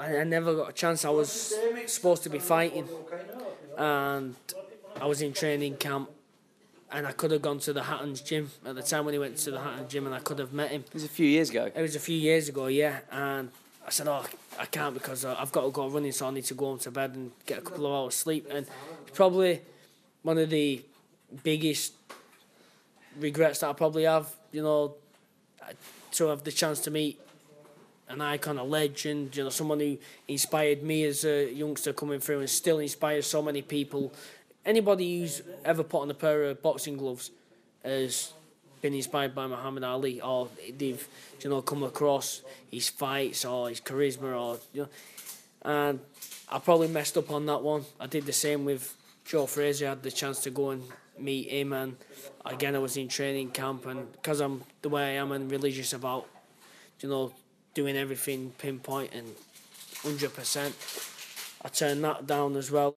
I never got a chance. I was supposed to be fighting, and I was in training camp, and I could have gone to the Hatton's gym at the time when he went to the Hatton's gym, and I could have met him. It was a few years ago. It was a few years ago, yeah, and I said, oh, I can't because I've got to go running, so I need to go home to bed and get a couple of hours sleep. And it's probably one of the biggest regrets that I probably have, you know, to have the chance to meet an icon, a legend, you know, someone who inspired me as a youngster coming through and still inspires so many people. Anybody who's ever put on a pair of boxing gloves has been inspired by Muhammad Ali, or they've, you know, come across his fights or his charisma, or, you know, and I probably messed up on that one. I did the same with Joe Frazier. I had the chance to go and meet him, and again I was in training camp, and because I'm the way I am and religious about, you know, doing everything pinpoint and 100%, I turned that down as well.